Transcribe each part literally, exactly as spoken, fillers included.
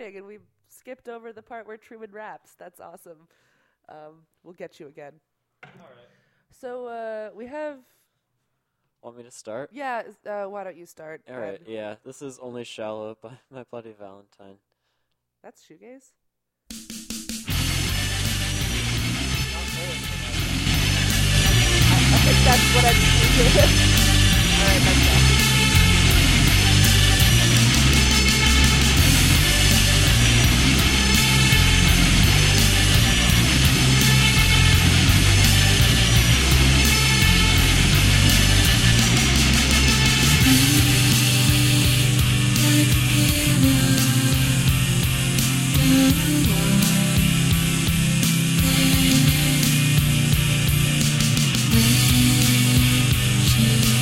recording and we skipped over the part where Truman raps. That's awesome. Um, we'll get you again. All right. So uh, we have. Want me to start? Yeah. Uh, why don't you start? All right. Yeah. This is Only Shallow by My Bloody Valentine. That's shoegaze. I think that's what I'm doing. All right, that's that. She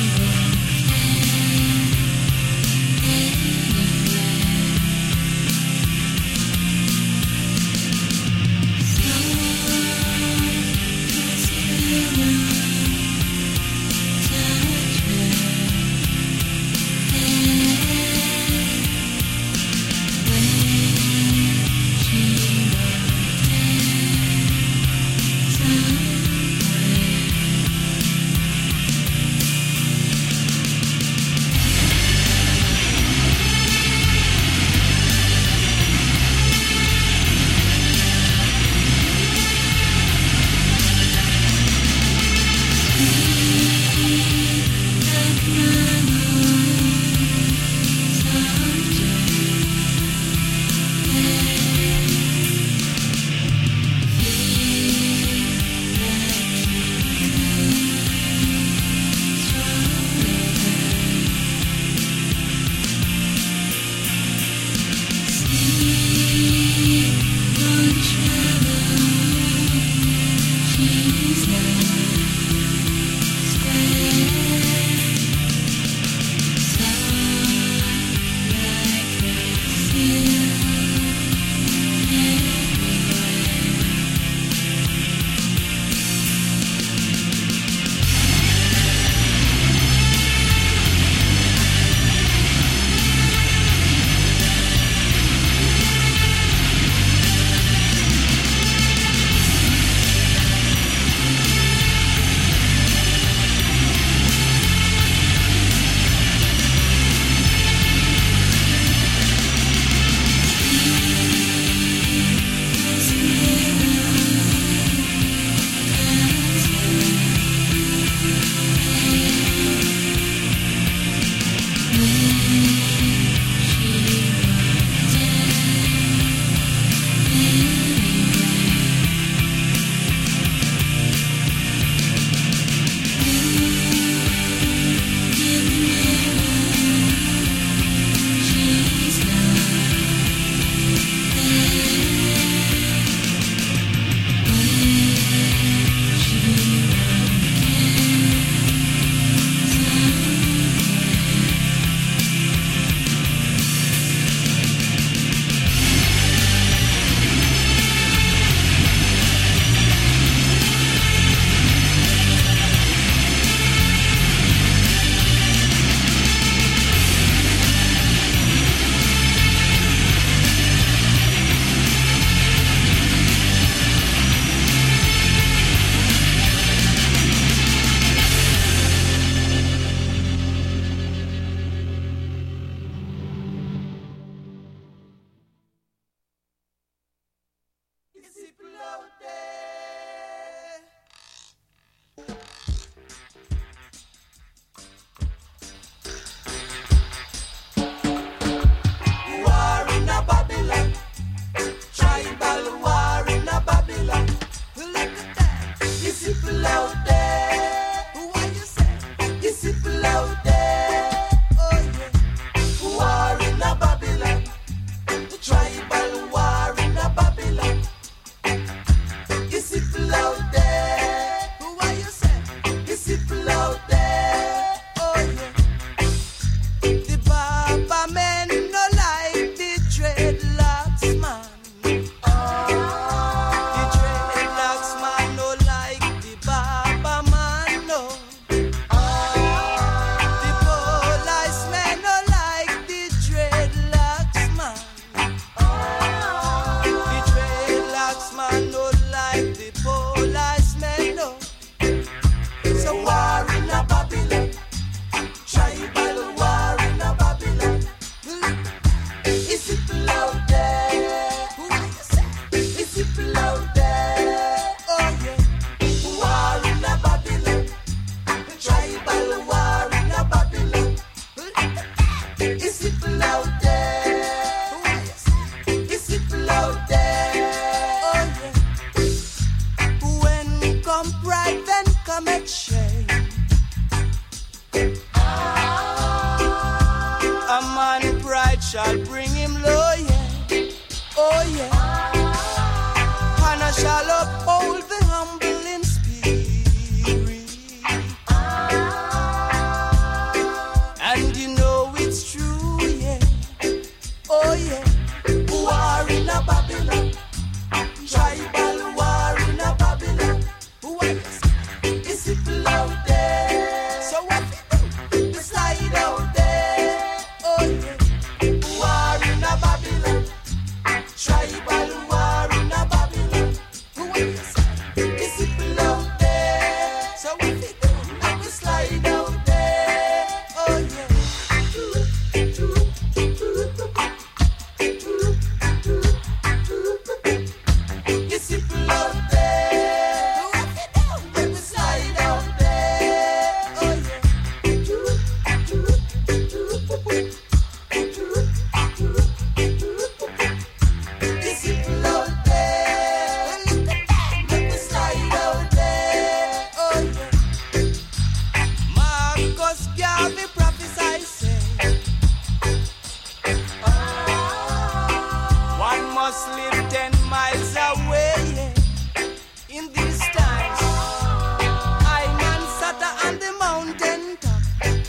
must live ten miles away. In these times, I man sat on the mountain top,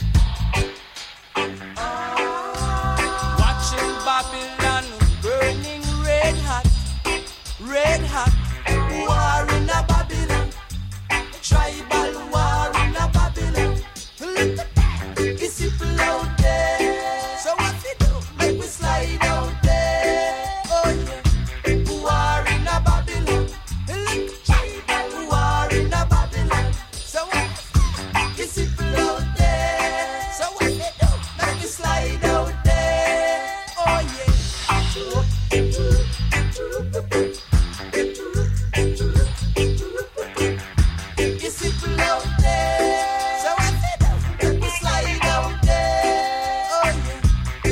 watching Babylon burning red hot, red hot. War in a Babylon, tribal war in a Babylon. Look at that, it's people out there. So what we do? Make we slide out there. Oh yeah, war in a Babylon. Look at tribal war in a Babylon. So what it's people out there. So what we do? Make we slide out there. Oh yeah. It's people out there. So what we do? Make we slide out there. Oh yeah.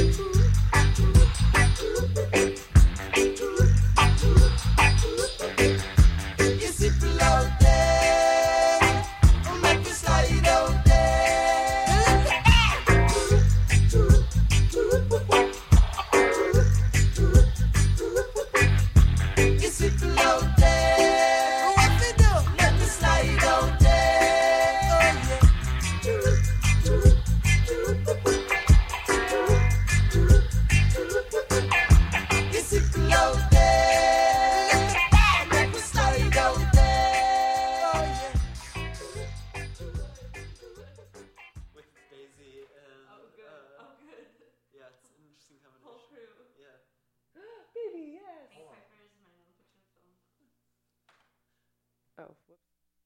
It's people out there. Make we slide out there. It's people out there. What we do? Make we slide out there. Oh yeah. It's people out there. Make we slide out there. Oh yeah. With Daisy and oh good, uh, oh good. Yeah, it's an interesting combination. Yeah. Baby, yes. Oh, whoops.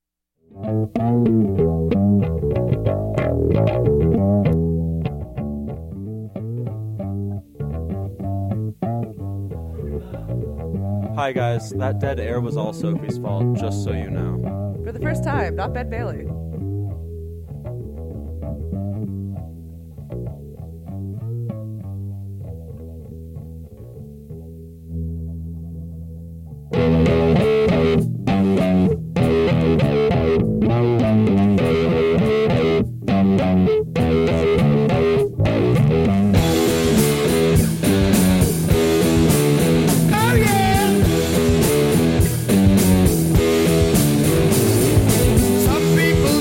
Hi guys, that dead air was all Sophie's fault, just so you know. For the first time, not Ben Bailey. Oh yeah. Some people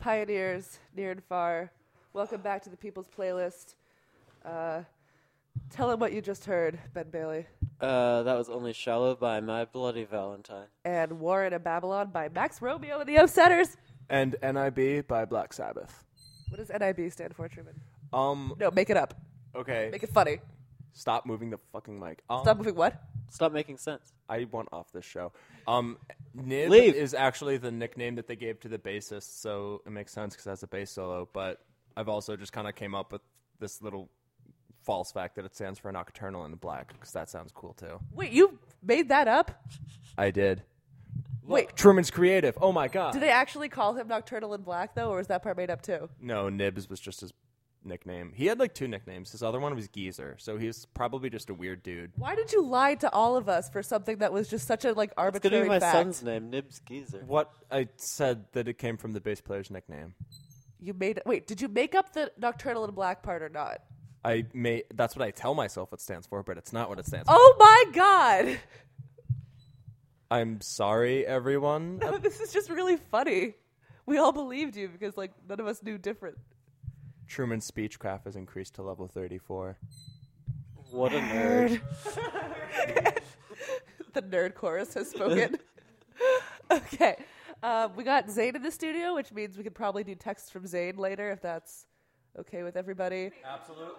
pioneers near and far, welcome back to the People's Playlist. Uh, tell them what you just heard, Ben Bailey. Uh, that was Only Shallow by My Bloody Valentine. And Warren of Babylon by Max Romeo and the Upsetters. And N I B by Black Sabbath. What does N I B stand for, Truman? Um. No, make it up. Okay. Make it funny. Stop moving the fucking mic. Um, Stop moving what? Stop making sense. I want off this show. Um, Nib Leave. is actually the nickname that they gave to the bassist, so it makes sense because that's a bass solo. But I've also just kind of came up with this little false fact that it stands for Nocturnal in the Black because that sounds cool too. Wait, you made that up? I did. Wait. Look, Truman's creative. Oh my god. Do they actually call him Nocturnal in Black, though, or was that part made up too? No, Nibs was just his nickname. He had like two nicknames. His other one was Geezer, so he was probably just a weird dude. Why did you lie to all of us for something that was just such a like It's gonna arbitrary be my fact? son's name, Nibs Geezer. What I said that it came from the bass player's nickname. You made wait. Did you make up the Nocturnal in Black part or not? I may. That's what I tell myself it stands for, but it's not what it stands for. Oh my god! I'm sorry, everyone. No, this is just really funny. We all believed you because like none of us knew different. Truman's speechcraft has increased to level thirty-four. What a nerd. The nerd chorus has spoken. Okay. Um, we got Zane in the studio, which means we could probably do texts from Zane later if that's okay with everybody. Absolutely.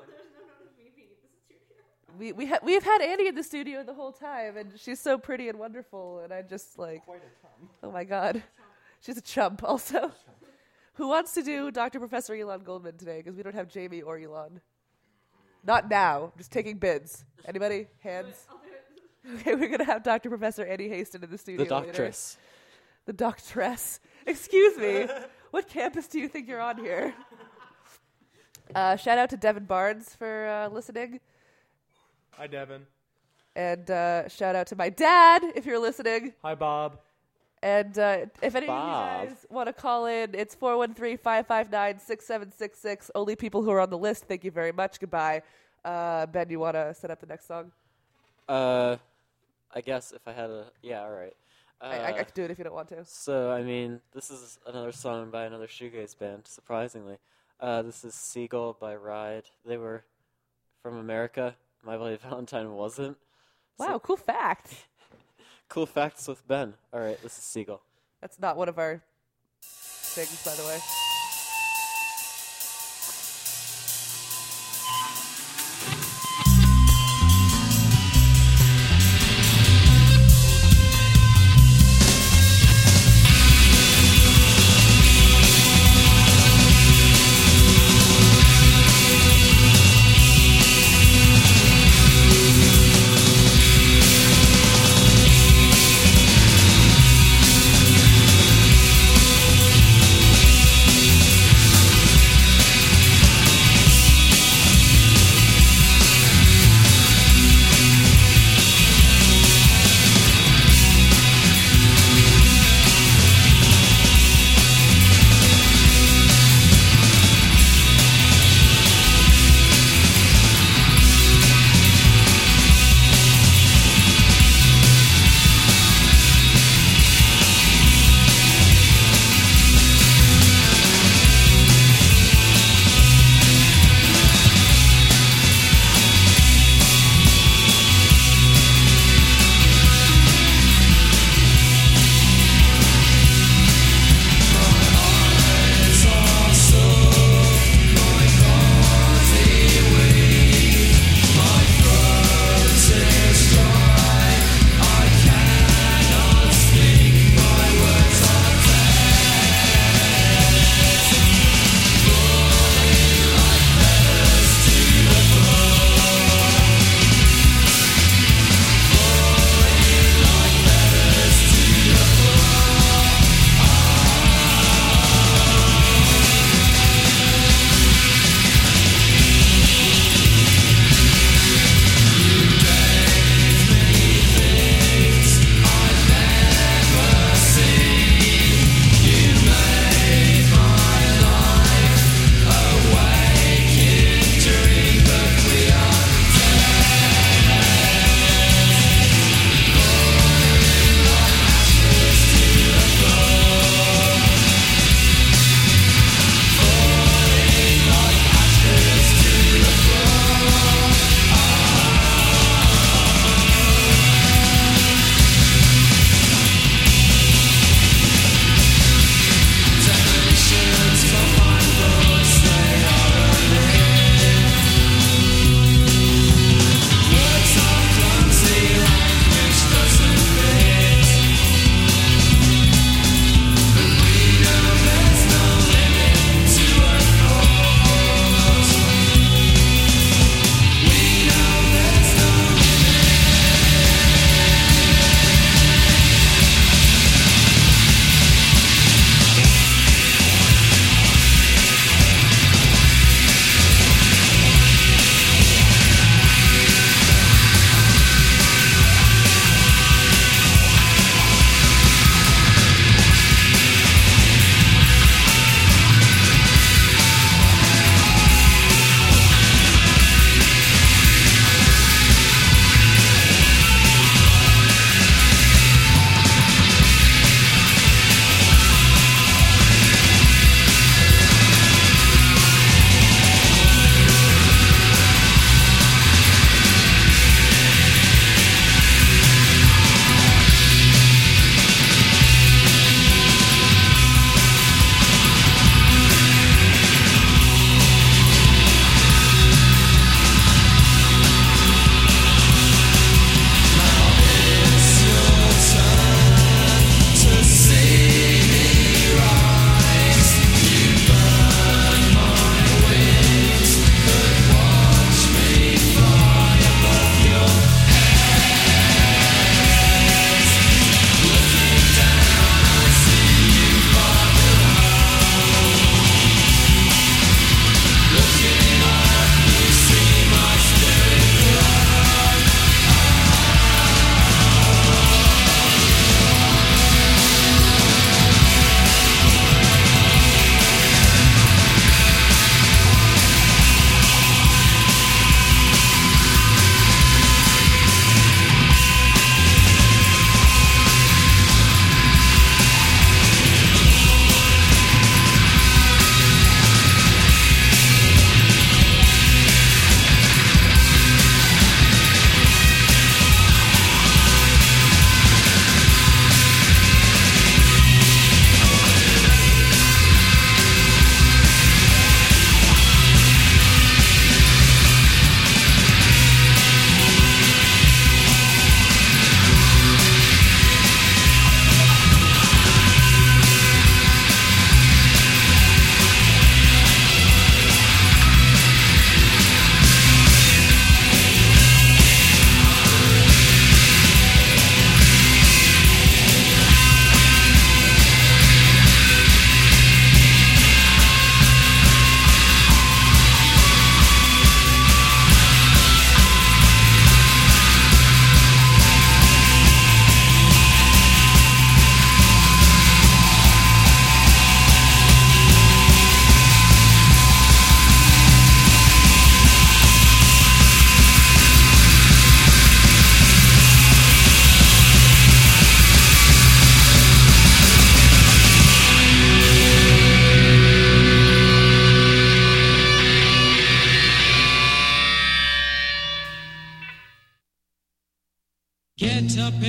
We we ha- we have had Annie in the studio the whole time, and she's so pretty and wonderful, and I just like, oh my god, she's a chump also. Who wants to do Doctor Professor Elon Goldman today? Because we don't have Jamie or Elon. Not now. I'm just taking bids. Anybody? Hands? Okay, we're gonna have Doctor Professor Annie Haston in the studio. The doctress. Later. The doctress. Excuse me. What campus do you think you're on here? Uh, shout out to Devin Barnes for uh, listening. Hi, Devin. And uh, shout out to my dad, if you're listening. Hi, Bob. And uh, if any Bob. of you guys want to call in, it's four one three, five five nine, six seven six six. Only people who are on the list. Thank you very much. Goodbye. Uh, Ben, you want to set up the next song? Uh, I guess if I had a... Yeah, all right. Uh, I, I, I could do it if you don't want to. So, I mean, this is another song by another shoegaze band, surprisingly. Uh, this is Seagull by Ride. They were from America. My Bloody Valentine wasn't. Wow, So, cool fact. cool facts with Ben. All right, this is Seagull. That's not one of our things, by the way. Thank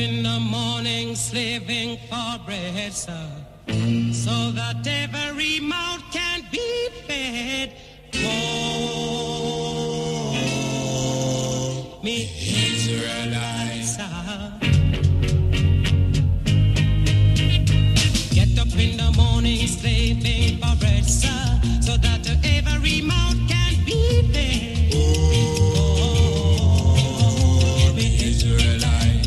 in the morning slaving for bread, sir, so that every mouth can be fed. Oh, me Israelites, sir. Get up in the morning slaving for bread, sir, so that every mouth can be fed. Oh, me Israelite.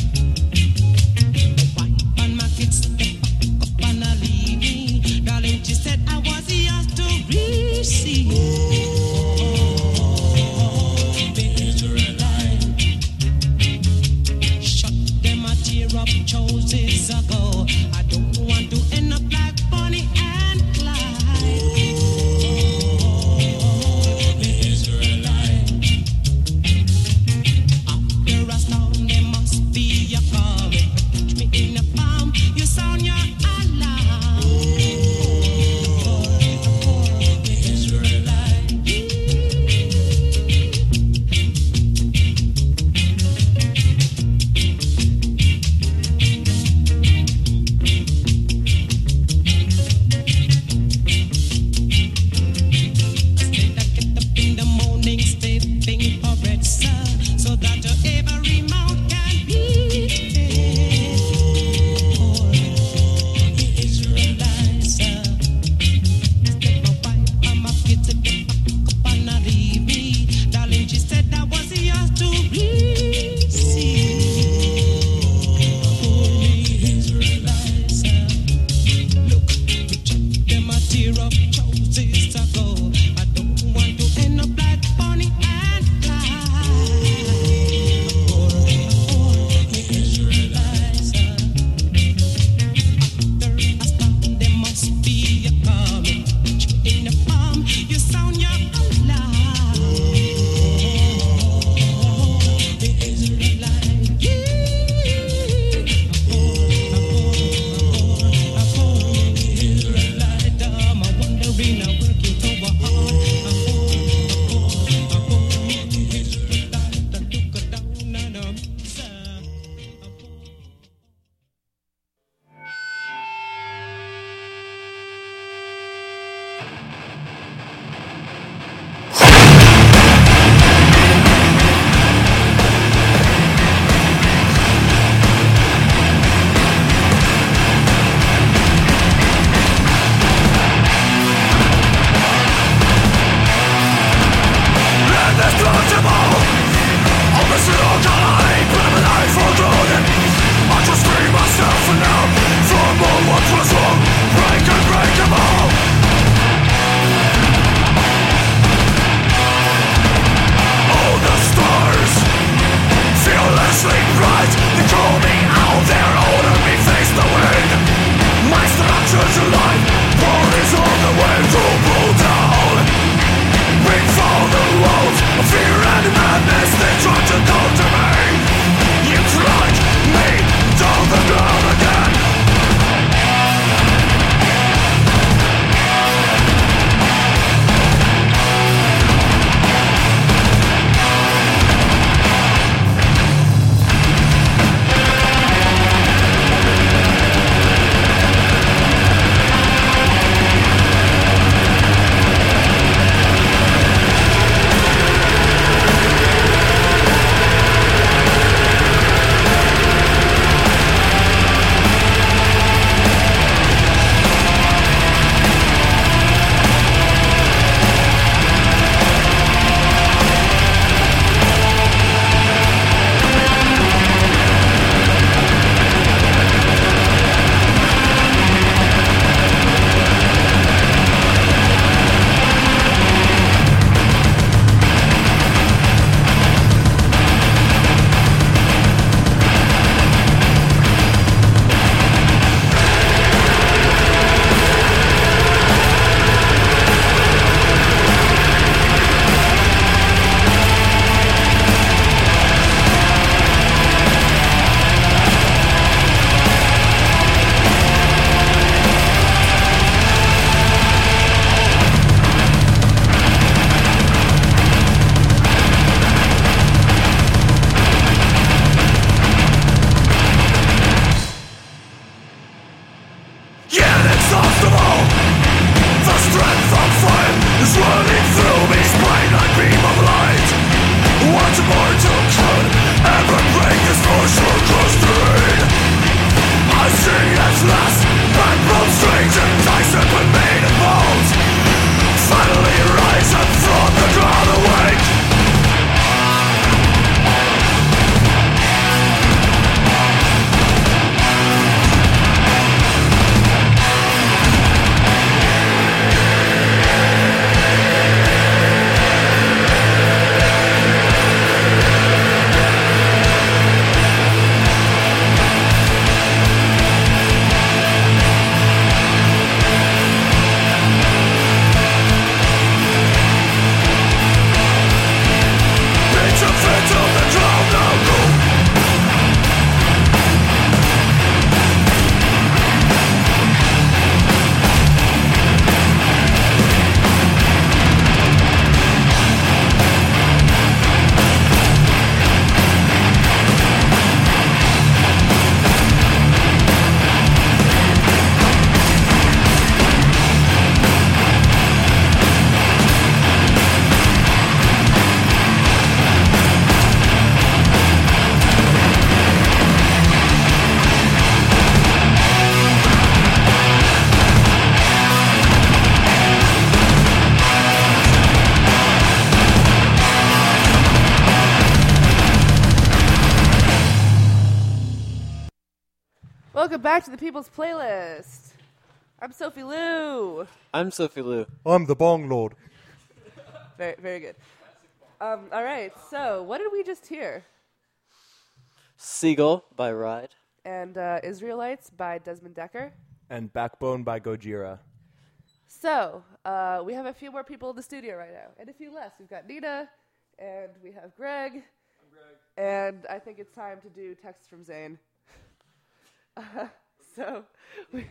Wife and my kids step up and I leave me. Darling, she said I was yours to receive. Oh, me Israelite. Shut them a tear up choices ago. I don't want to end up like Bonnie and Clyde. Welcome back to the People's Playlist. I'm Sophie Lou. I'm Sophie Lou. I'm the Bong Lord. Very, very good. Um, all right, so what did we just hear? Seagull by Ride. And uh, Israelites by Desmond Decker. And Backbone by Gojira. So, uh, we have a few more people in the studio right now, and a few less. We've got Nina, and we have Greg. I'm Greg. And I think it's time to do Text from Zane. uh, so, we...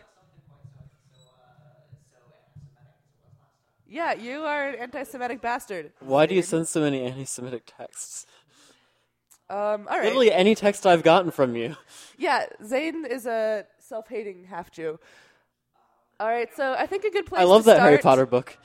Yeah, you are an anti-Semitic bastard. Why do you send so many anti-Semitic texts? Um, all right. Literally any text I've gotten from you. Yeah, Zane is a self-hating half-Jew. All right, so I think a good place I love to that start... Harry Potter book.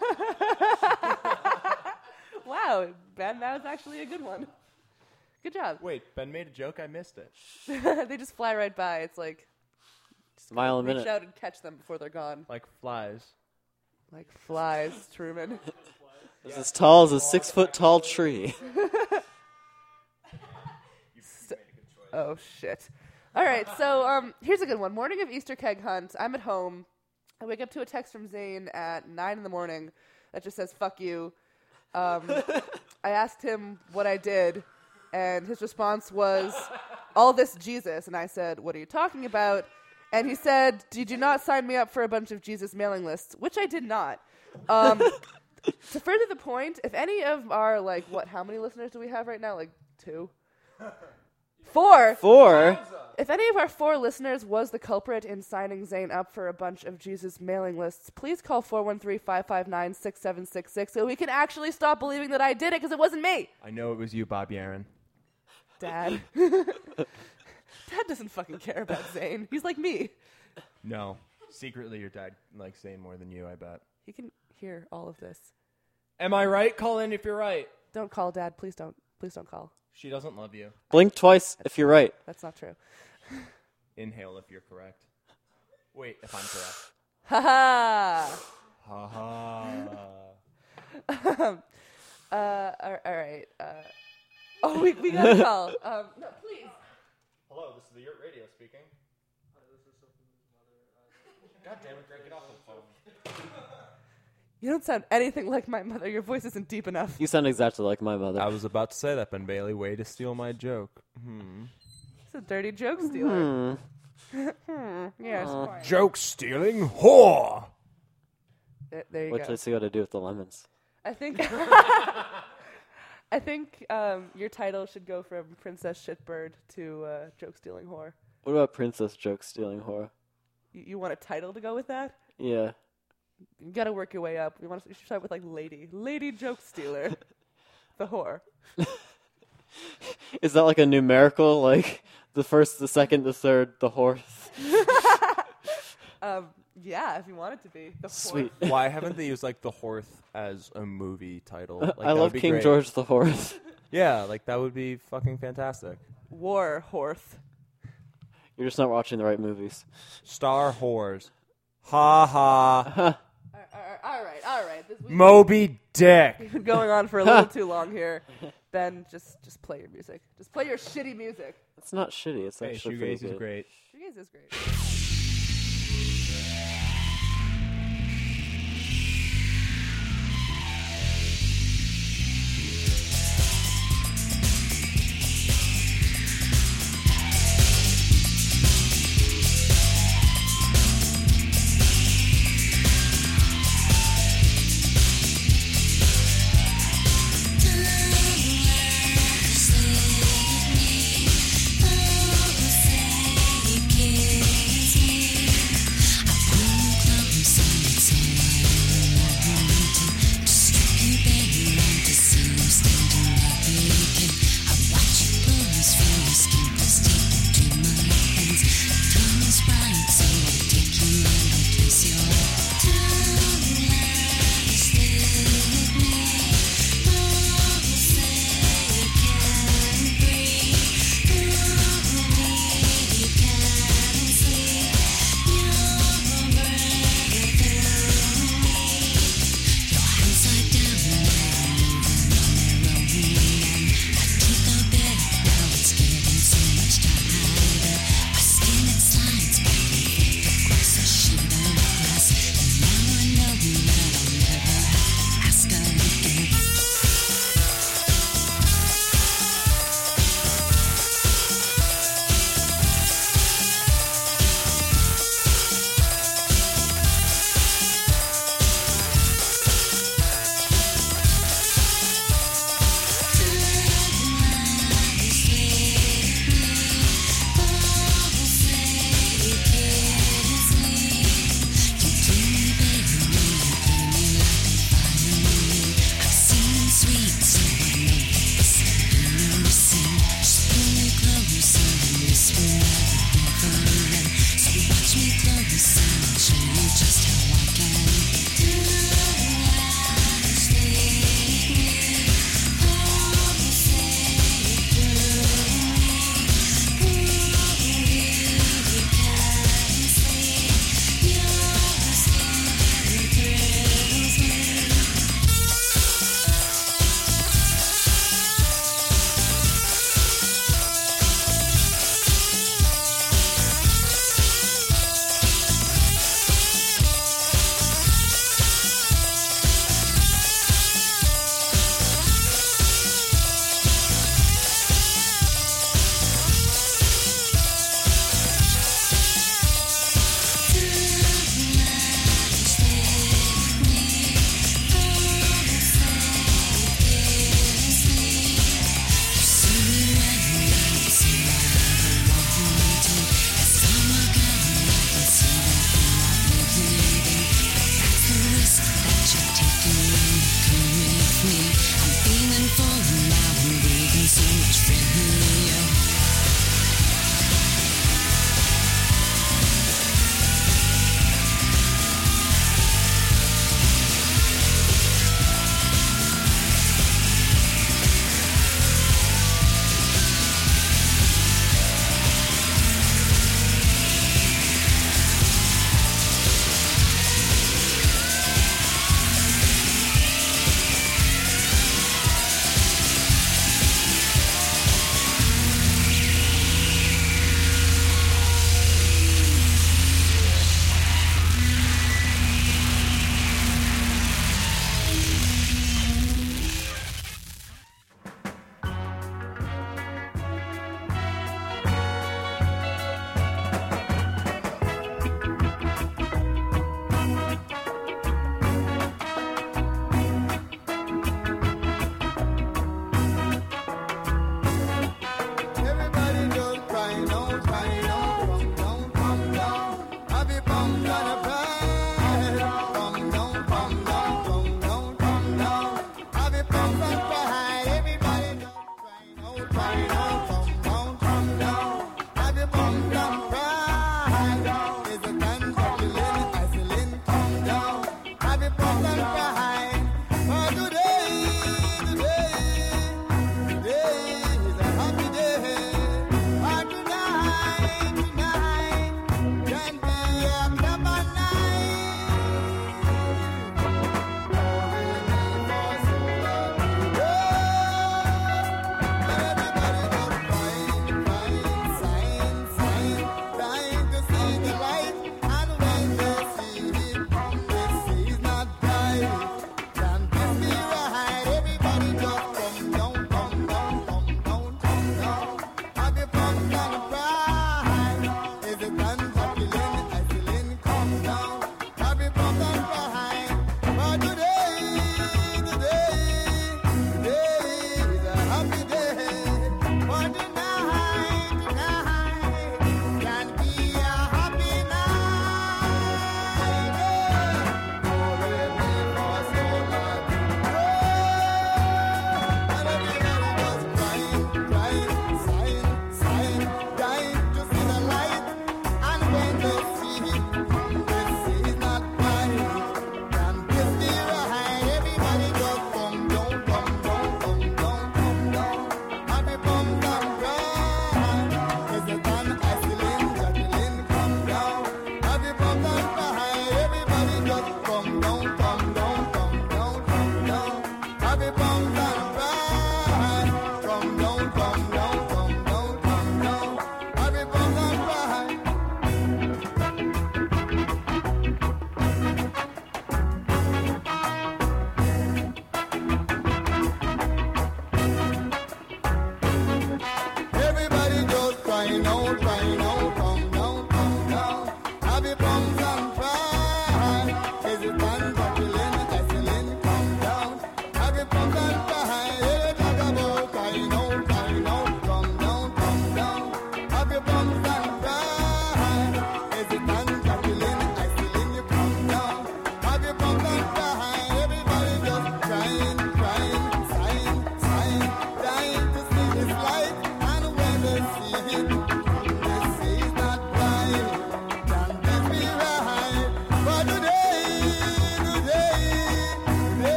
Wow, Ben, that was actually a good one. Good job. Wait, Ben made a joke? I missed it. They just fly right by. It's like... Just a mile a reach minute. out and catch them before they're gone. Like flies. Like flies, Truman. It's as tall as a six-foot-tall tree. So, oh, shit. All right, so um, here's a good one. Morning of Easter keg hunt. I'm at home. I wake up to a text from Zane at nine in the morning that just says, fuck you. Um, I asked him what I did, and his response was, all this Jesus. And I said, what are you talking about? And he said, did you not sign me up for a bunch of Jesus mailing lists? Which I did not. Um, to further the point, if any of our, like, what, how many listeners do we have right now? Like, two? Four. Four? If any of our four listeners was the culprit in signing Zane up for a bunch of Jesus mailing lists, please call four one three, five five nine, six seven six six so we can actually stop believing that I did it because it wasn't me. I know it was you, Bobby Aaron. Dad. Dad doesn't fucking care about Zane. He's like me. No. Secretly, your dad likes Zane more than you, I bet. He can hear all of this. Am I right? Call in if you're right. Don't call, Dad. Please don't. Please don't call. She doesn't love you. Blink twice if you're right. That's not true. Inhale if you're correct. Wait, if I'm correct. Ha ha. Ha ha. um, uh, all, all right. Uh, oh, we we got a call. Um, no, please. Hello, this is the Yurt Radio speaking. God damn it, Greg, get off the phone. You don't sound anything like my mother. Your voice isn't deep enough. You sound exactly like my mother. I was about to say that, Ben Bailey. Way to steal my joke. Hmm. He's a dirty joke stealer. Hmm. hmm. Yes. Aw. Joke stealing whore. There, there you What go. does he got to do with the lemons? I think. I think um, your title should go from Princess Shitbird to uh, Joke Stealing Whore. What about Princess Joke Stealing Whore? You, you want a title to go with that? Yeah. You gotta work your way up. You want to start with like Lady, Lady Joke Stealer, the whore. Is that like a numerical, like the first, the second, the third, the fourth? um, yeah, if you want it to be the Sweet. whore. Why haven't they used like the Horth as a movie title? Like, I that love would be King great. George the Fourth. Yeah, like that would be fucking fantastic. War Horth. You're just not watching the right movies. Star whores. Ha ha. All right, all right, all right. This, we've, Moby Dick. we've been going on for a little too long here. Ben, just just play your music. Just play your shitty music. It's not shitty. It's Hey, actually pretty shoegaze is good. great. Shoegaze is great. Say That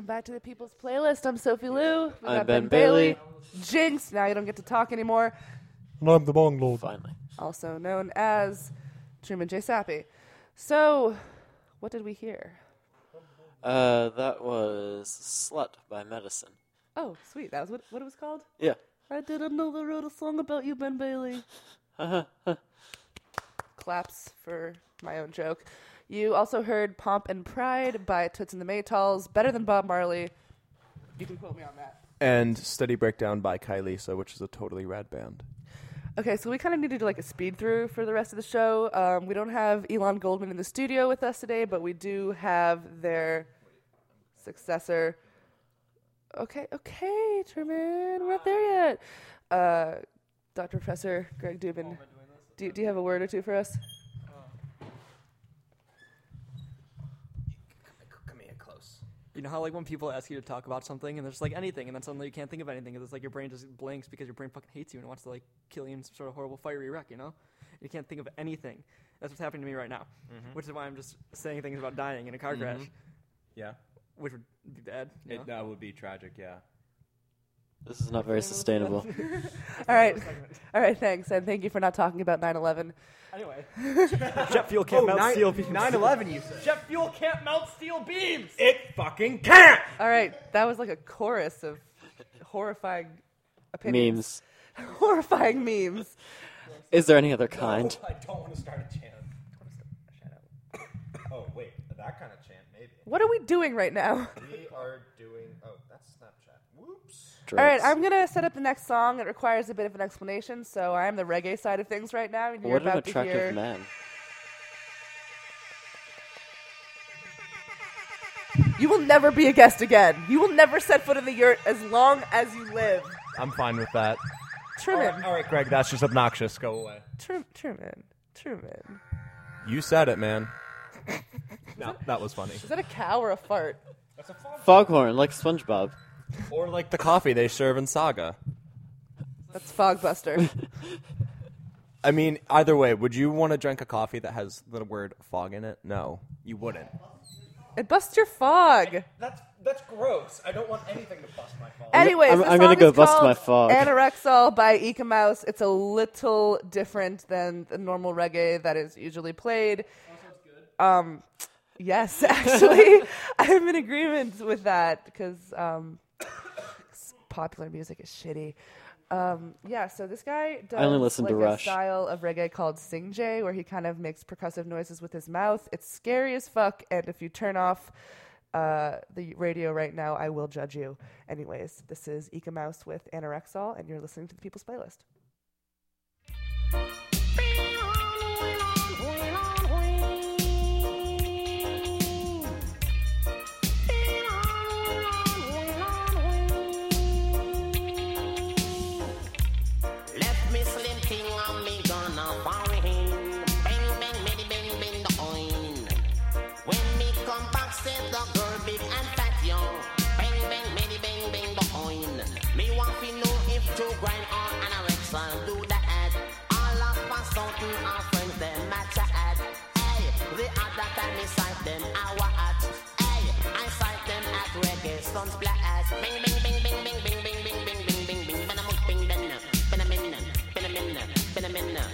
Welcome back to the People's Playlist. I'm Sophie Lou. We I'm got Ben Bailey. Jinx. Now you don't get to talk anymore. And I'm the Bong Lord. Finally. Also known as Truman J. Sappy. So, what did we hear? Uh, that was Slut by Medicine. Oh, sweet. That was what, what it was called? Yeah. I didn't know they wrote a song about you, Ben Bailey. Claps for my own joke. You also heard Pomp and Pride by Toots and the Maytals. Better than Bob Marley. You can quote me on that. And Steady Breakdown by Kylie, which is a totally rad band. Okay, so we kind of need to do like a speed through for the rest of the show. Um, we don't have Elon Goldman in the studio with us today, but we do have their successor. Okay, okay, Truman, we're not there yet. Uh, Doctor Professor Greg Dubin, do, do you have a word or two for us? Come here, close. You know how like when people ask you to talk about something and there's like anything and then suddenly you can't think of anything and it's like your brain just blanks because your brain fucking hates you and wants to like kill you in some sort of horrible fiery wreck, you know? You can't think of anything. That's what's happening to me right now. Mm-hmm. Which is why I'm just saying things about dying in a car Mm-hmm. crash, Yeah. which would be bad. You know? It, that would be tragic, yeah. This is not very sustainable. All right, all right, thanks, and thank you for not talking about nine eleven. Anyway, jet fuel can't melt steel beams. nine eleven, you said. Jet fuel can't melt steel beams. It fucking can't! All right, that was like a chorus of horrifying opinions. Memes. Horrifying memes. Is there any other kind? I don't want to start a chant. Oh, wait. That kind of chant, maybe. What are we doing right now? We are doing... Oh, that's Snapchat. Whoops. All right, I'm going to set up the next song. It requires a bit of an explanation, so I'm the reggae side of things right now. And you're What an about to attractive hear... man. You will never be a guest again. You will never set foot in the yurt as long as you live. I'm fine with that. Truman. All right, Greg, that's just obnoxious. Go away. Trum- Truman. Truman. You said it, man. No, that was funny. Is that a cow or a fart? Foghorn, like SpongeBob. Or like the coffee they serve in Saga. That's Fogbuster. I mean, either way, would you want to drink a coffee that has the word fog in it? No, you wouldn't. It busts your fog. That's that's gross. I don't want anything to bust my fog. Anyways, I'm- the I'm gonna song go is bust called my fog. Anorexol by Eka Mouse. It's a little different than the normal reggae that is usually played. Um, yes, actually, I'm in agreement with that because um, popular music is shitty. Um, yeah, so this guy does I only listen like to a Rush. style of reggae called Sing Jay, where he kind of makes percussive noises with his mouth. It's scary as fuck, and if you turn off uh, the radio right now, I will judge you. Anyways, this is Eka Mouse with Anorexol, and you're listening to the People's Playlist. Left me slim king on me gonna foreign. Bang bang bang bang bang the oin. When me come back say the girl big and fat young. Bang bang bang bang bang the oin. Me want to know if to grind on anorexia do that. All of us something our friends them match at. Hey, the other time me sight them our at. Hey, I sight them at reggae sun splash. Bang bang bang bang bang bang bang bang bang bang bang bang. When I'm up bang then. Phenomenon, phenomenon, phenomenon.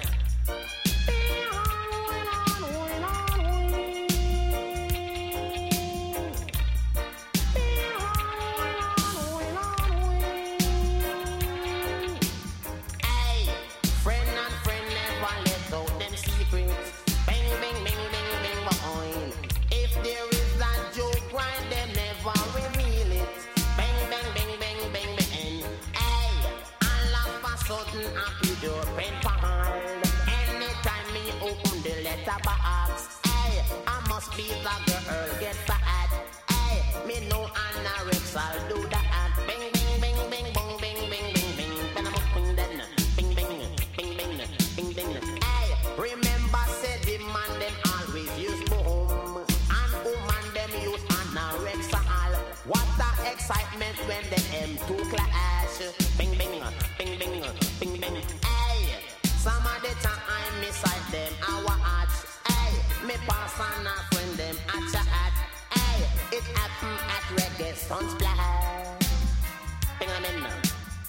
Hey, friend and friend never let out them secrets. Bang, bang, bang, bang, bang, behind. If there is a joke, grind, they never reveal it. Bang, bang, bang, bang, bang, bang. Hey, all of a sudden I put your pen behind. Anytime me open the letterbox, hey, I must be the girl get fat. Hey, me know anorexia do that. Bang, bang, bang, bang, bang, bang, bang, bang, bang. When I'm up bang, then, bang, bang, bang, bang, bang, bang. Hey, remember say the man them always use boom, and woman them use anorexia. What the excitement when the M two clash. Bing bing, bing bing, bing bing. Hey, some of the time I miss sight them our arch. Hey, me pass on a friend them at your at. Hey, it happen at reggae. Front splash. Bing on in now.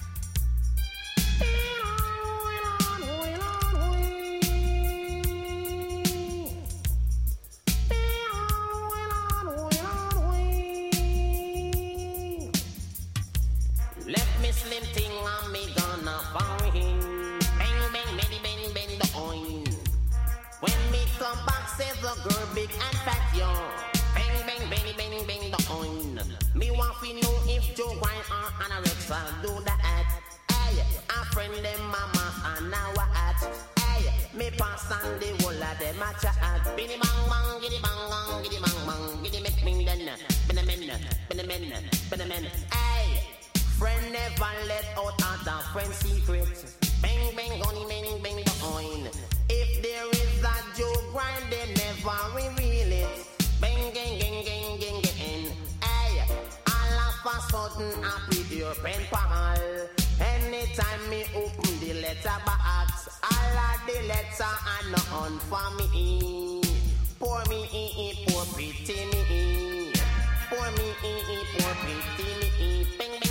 Left me slim thing on me gonna find. Bang, bang, bang, bang, bang, the oin. When me come back, says the girl big and fat, yo. Bang, bang, bang, bang, bang, the oin. Me want to know if Joe Wine or anorexia do that. Hey, a friend them mama and now at. Hey, me pass on the whole of them a chat. Biddy bang bang, giddy bang bang, giddy bang bang, giddy make me then. Biddy men, biddy men, biddy men. Hey. Friend never let out other friend secret. Bang, bang, gunny, bang, bang, the oin. If there is a joke grind, they never reveal it. Bang, gang, gang, gang, gang, gang. Hey, all of a sudden I pick your pen pal. Anytime me open the letter box, all of the letter are not on for me. Pour me, pour pretty me. Pour me, pour pretty me. Bang, bang.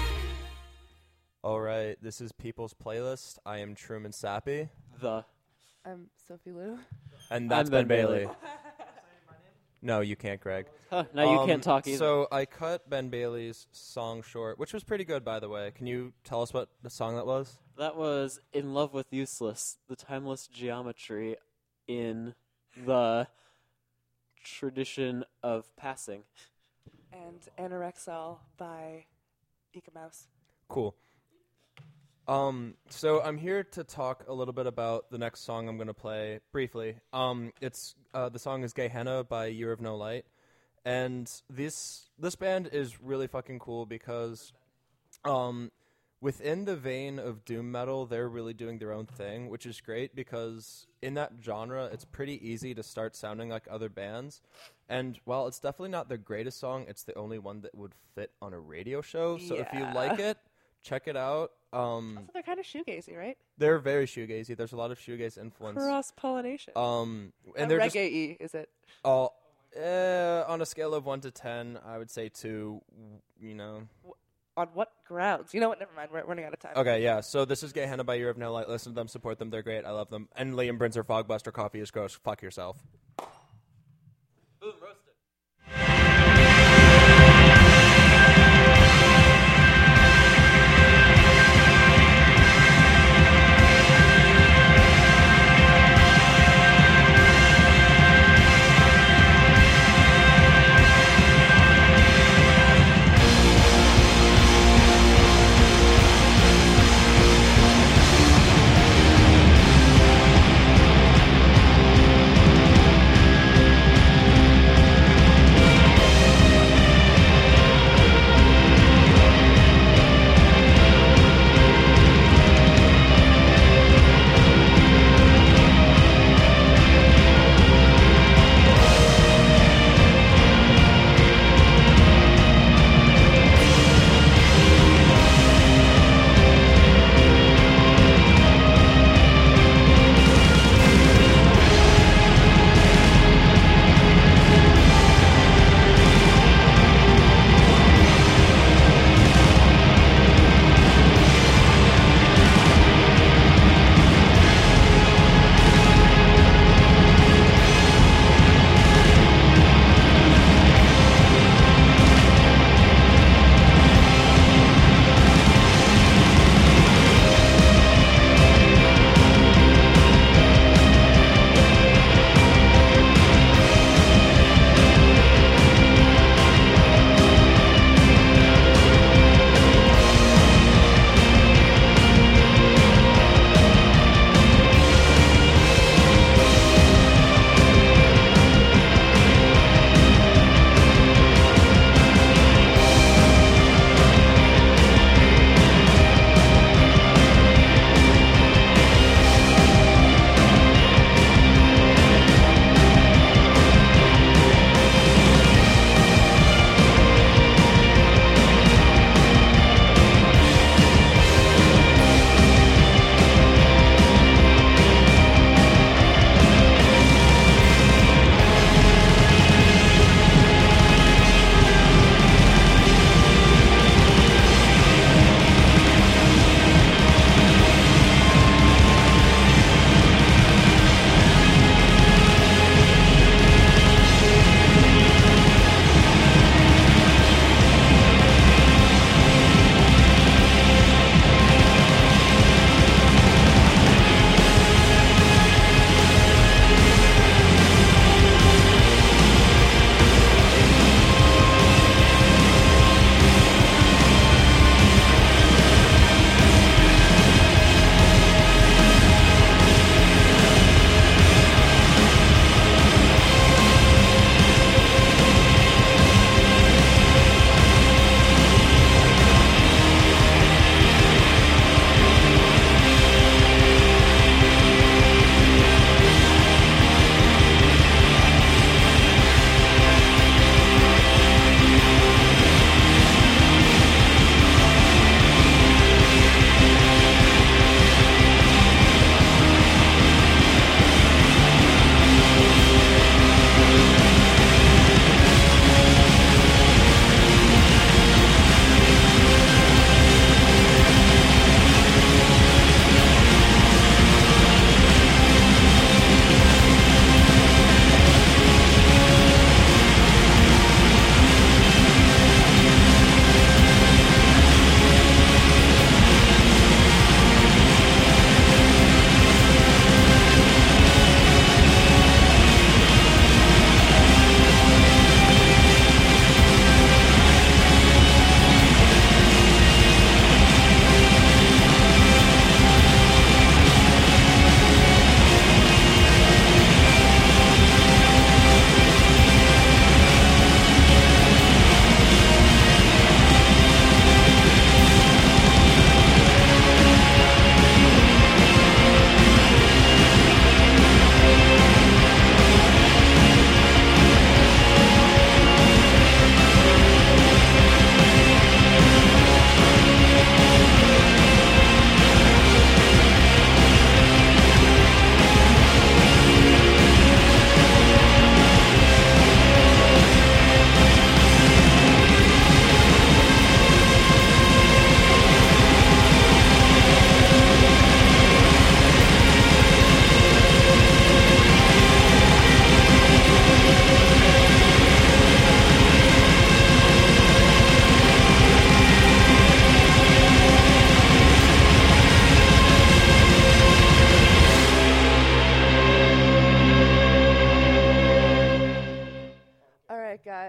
This is People's Playlist. I am Truman Sappy. The. I'm Sophie Lou. And that's I'm Ben, Ben Bailey. Bailey. No, you can't, Greg. Huh, now you Um, can't talk either. So I cut Ben Bailey's song short, which was pretty good, by the way. Can you tell us what the song that was? That was In Love with Useless, the timeless geometry in the tradition of passing. And Anorexol by Ika Mouse. Cool. Um, so I'm here to talk a little bit about the next song I'm going to play briefly. Um, it's uh, the song is Gehenna by Year of No Light, and this this band is really fucking cool because, um, within the vein of doom metal, they're really doing their own thing, which is great because in that genre, it's pretty easy to start sounding like other bands. And while it's definitely not their greatest song, it's the only one that would fit on a radio show. So if you Yeah. like it, check it out. Um, Also, they're kind of shoegazy, right? they're very shoegazy. There's a lot of shoegaze influence. Cross pollination. Um, and And they're reggae-y, is it? just all uh, on a scale of one to ten. I would say two. You know. On what grounds? You know what? Never mind. We're running out of time. Okay, yeah. So this is Gehenna by Year of No Light. Listen to them, support them. They're great. I love them. And Liam Brinzer, Fogbuster, Coffee is gross. Fuck yourself. Boom, roasted. Thank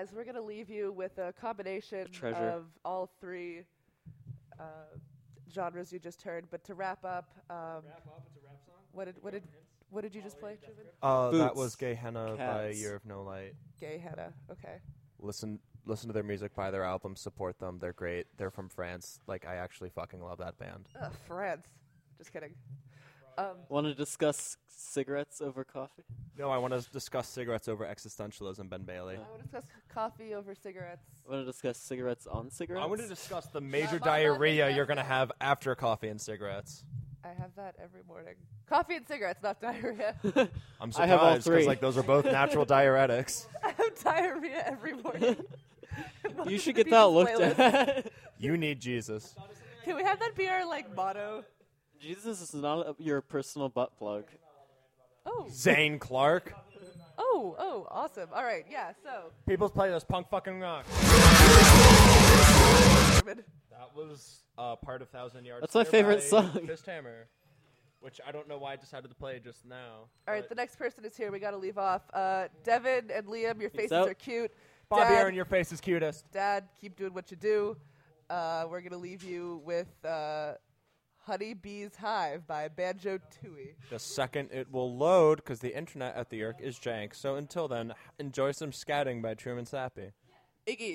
guys, we're gonna leave you with a combination Treasure. of all three uh, genres you just heard. But to wrap up, um, Wrap up. It's a rap song. what did what did what did you just play, Truman? Uh, that Boots. was Gay Henna by Cats. Year of No Light. Gay Henna. Okay. Listen, listen to their music, buy their albums, support them. They're great. They're from France. Like, I actually fucking love that band. Ugh, France. Just kidding. Um, Want to discuss cigarettes over coffee? No, I want to discuss cigarettes over existentialism, Ben Bailey. I want to discuss coffee over cigarettes. Want to discuss cigarettes on cigarettes? I want to discuss the major Not- not- not diarrhea like you're that. going to have after coffee and cigarettes. I have that every morning. Coffee and cigarettes, not diarrhea. I'm I have all surprised three. because like those are both natural diuretics. I have diarrhea every morning. You should get that looked at. You need Jesus. Can we have that be our like motto? Jesus is not a, your personal butt plug. Oh, Zane Clark. oh, oh, awesome. All right, yeah. So, People's Playlist, punk fucking rock. That was uh, part of Thousand Yards. That's my Clear favorite by song. Fist Hammer, which I don't know why I decided to play just now. all right, the next person is here. We got to leave off. Uh, Devin and Liam, your faces out. are cute. Bobby Dad, Aaron, your face is cutest. Dad, keep doing what you do. Uh, we're gonna leave you with uh, "Honey Bee's Hive" by Banjo Tooie. The second it will load, because the internet at the Yerk is jank. So until then, enjoy some scatting by Truman Sappy. Iggy.